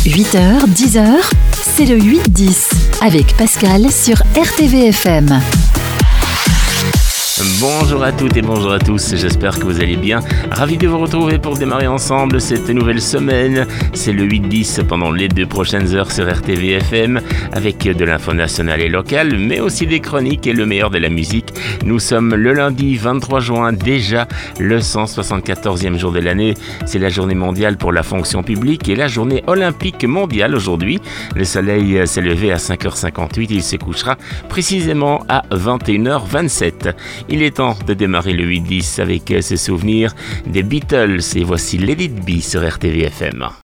8h, 10h, c'est le 8-10 avec Pascal sur RTV FM. Bonjour à toutes et bonjour à tous, j'espère que vous allez bien. Ravi de vous retrouver pour démarrer ensemble cette nouvelle semaine. C'est le 8-10 pendant les 2 prochaines heures sur RTV FM avec de l'info nationale et locale, mais aussi des chroniques et le meilleur de la musique. Nous sommes le lundi 23 juin, déjà le 174e jour de l'année. C'est la journée mondiale pour la fonction publique et la journée olympique mondiale aujourd'hui. Le soleil s'est levé à 5h58, il se couchera précisément à 21h27. Il est temps de démarrer le 8-10 avec ce souvenir des Beatles et voici Let It Be sur RTV FM.